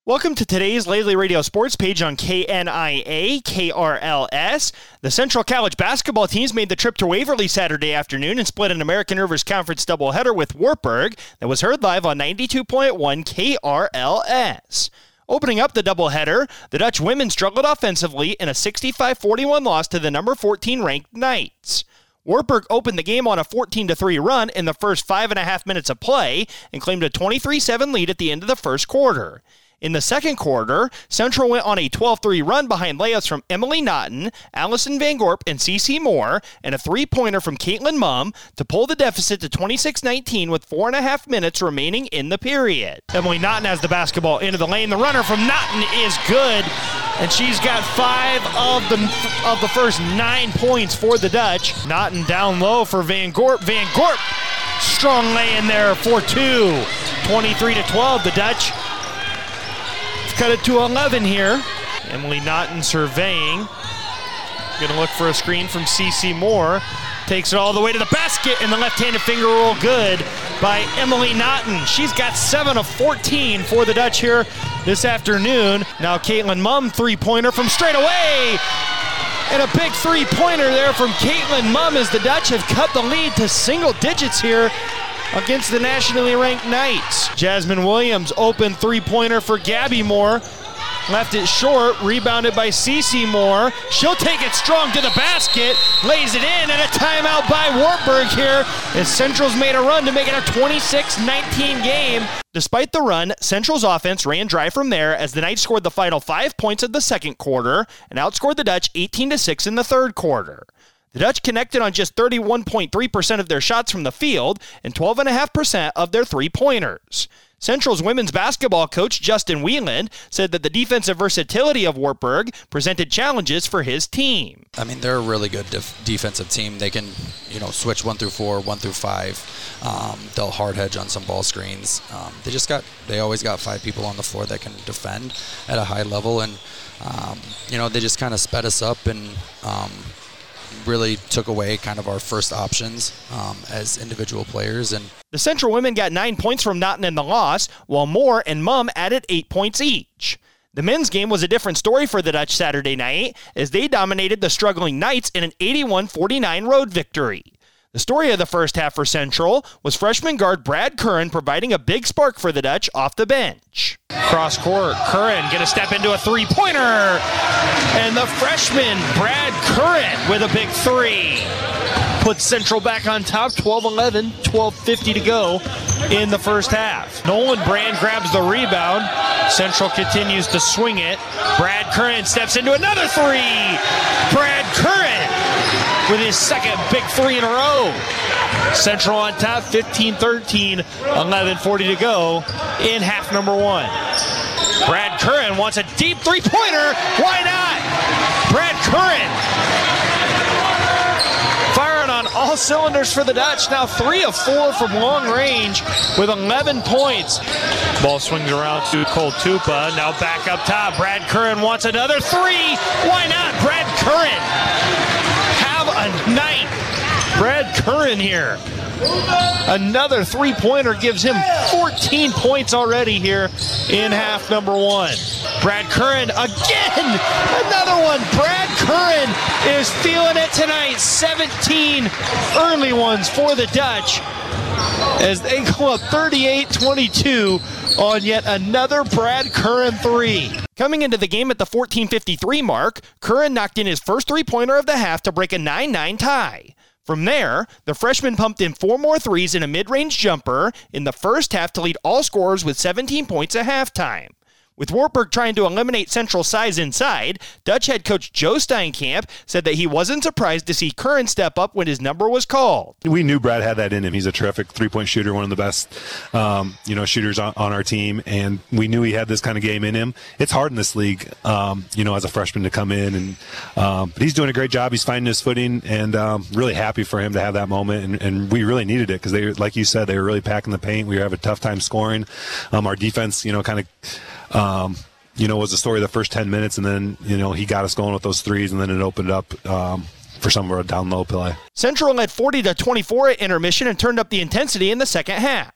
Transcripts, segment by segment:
Welcome to today's Laidley Radio Sports page on KNIA, KRLS. The Central College basketball teams made the trip to Waverly Saturday afternoon and split an American Rivers Conference doubleheader with Wartburg that was heard live on 92.1 KRLS. Opening up the doubleheader, the Dutch women struggled offensively in a 65-41 loss to the number 14 ranked Knights. Wartburg opened the game on a 14-3 run in the first 5.5 minutes of play and claimed a 23-7 lead at the end of the first quarter. In the second quarter, Central went on a 12-3 run behind layups from Emily Naughton, Allison Van Gorp, and Cece Moore, and a three-pointer from Caitlin Mumm to pull the deficit to 26-19 with 4.5 minutes remaining in the period. Emily Naughton has the basketball into the lane. The runner from Naughton is good, and she's got 5 of the first 9 points for the Dutch. Naughton down low for Van Gorp. Van Gorp, strong lay in there for 2. 23-12, the Dutch cut it to 11 here. Emily Naughton surveying. Going to look for a screen from Cece Moore. Takes it all the way to the basket, and the left-handed finger roll good by Emily Naughton. She's got 7 of 14 for the Dutch here this afternoon. Now Caitlin Mumm, three-pointer from straight away. And a big three-pointer there from Caitlin Mumm as the Dutch have cut the lead to single digits here against the nationally ranked Knights. Jasmine Williams, open three-pointer for Gabby Moore. Left it short, rebounded by Cece Moore. She'll take it strong to the basket, lays it in, and a timeout by Wartburg here as Central's made a run to make it a 26-19 game. Despite the run, Central's offense ran dry from there as the Knights scored the final 5 points of the second quarter and outscored the Dutch 18-6 in the third quarter. The Dutch connected on just 31.3% of their shots from the field and 12.5% of their three-pointers. Central's women's basketball coach, Justin Wieland, said that the defensive versatility of Wartburg presented challenges for his team. I mean, they're a really good defensive team. They can, switch 1 through 4, 1 through 5. They'll hard hedge on some ball screens. They always got 5 people on the floor that can defend at a high level, and they just kind of sped us up and really took away kind of our first options as individual players. And the Central women got 9 points from Naughton in the loss, while Moore and Mumm added 8 points each. The men's game was a different story for the Dutch Saturday night as they dominated the struggling Knights in an 81-49 road victory. The story of the first half for Central was freshman guard Brad Curran providing a big spark for the Dutch off the bench. Cross court, Curran going to step into a three-pointer, and the freshman Brad Curran with a big three. Puts Central back on top, 12-11, 12:50 to go in the first half. Nolan Brand grabs the rebound. Central continues to swing it. Brad Curran steps into another three. Brad Curran with his second big three in a row. Central on top, 15-13, 11:40 to go in half number 1. Brad Curran wants a deep three-pointer. Why not? Brad Curran firing on all cylinders for the Dutch. Now 3 of 4 from long range with 11 points. Ball swings around to Cole Tupa. Now back up top. Brad Curran wants another three. Why not? Brad Curran. Have a night. Brad Curran here. Another three-pointer gives him 14 points already here in half number 1. Brad Curran again. Another one. Brad Curran is feeling it tonight. 17 early ones for the Dutch as they go up 38-22 on yet another Brad Curran three. Coming into the game at the 14:53 mark, Curran knocked in his first three-pointer of the half to break a 9-9 tie. From there, the freshman pumped in 4 more threes and a mid-range jumper in the first half to lead all scorers with 17 points at halftime. With Wartburg trying to eliminate Central size inside, Dutch head coach Joe Steinkamp said that he wasn't surprised to see Curran step up when his number was called. We knew Brad had that in him. He's a terrific three-point shooter, one of the best shooters on our team, and we knew he had this kind of game in him. It's hard in this league, as a freshman to come in, but he's doing a great job. He's finding his footing, and really happy for him to have that moment, and we really needed it because they, like you said, they were really packing the paint. We have a tough time scoring. Our defense, was the story of the first 10 minutes, and then, he got us going with those threes, and then it opened up for some of our down-low play. Central led 40-24 at intermission and turned up the intensity in the second half.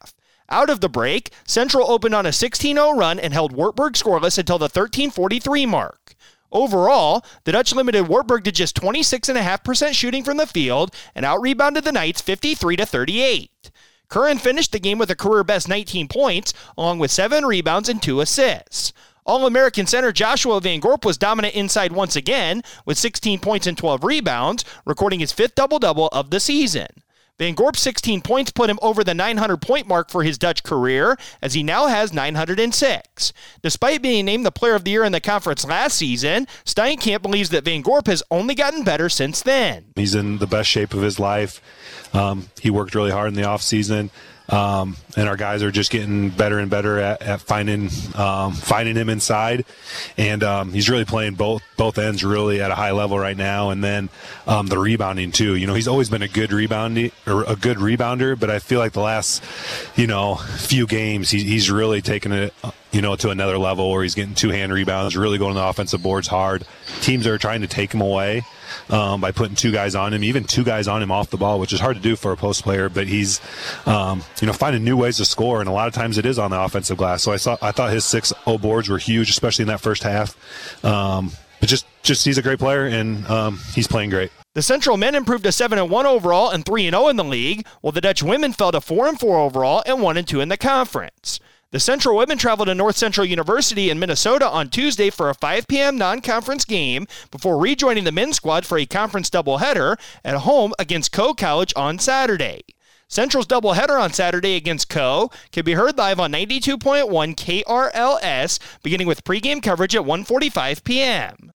Out of the break, Central opened on a 16-0 run and held Wartburg scoreless until the 13:43 mark. Overall, the Dutch limited Wartburg to just 26.5% shooting from the field and out-rebounded the Knights 53-38. Curran finished the game with a career-best 19 points, along with 7 rebounds and 2 assists. All-American center Joshua Van Gorp was dominant inside once again, with 16 points and 12 rebounds, recording his 5th double-double of the season. Van Gorp's 16 points put him over the 900-point mark for his Dutch career, as he now has 906. Despite being named the Player of the Year in the conference last season, Steinkamp believes that Van Gorp has only gotten better since then. He's in the best shape of his life. He worked really hard in the offseason. And our guys are just getting better and better at finding him inside, and he's really playing both ends really at a high level right now. And then the rebounding too. He's always been a good rebounder, but I feel like the last few games he's really taken it to another level where he's getting 2-hand rebounds, really going to the offensive boards hard. Teams are trying to take him away by putting 2 guys on him, even 2 guys on him off the ball, which is hard to do for a post player, but he's finding new ways to score, and a lot of times it is on the offensive glass. So I thought his 6-0 boards were huge, especially in that first half. But just he's a great player, and he's playing great. The Central men improved to 7-1 overall and 3-0 in the league, while the Dutch women fell to 4-4 overall and 1-2 in the conference. The Central women traveled to North Central University in Minnesota on Tuesday for a 5 p.m. non-conference game before rejoining the men's squad for a conference doubleheader at home against Coe College on Saturday. Central's doubleheader on Saturday against Coe can be heard live on 92.1 KRLS, beginning with pregame coverage at 1:45 p.m.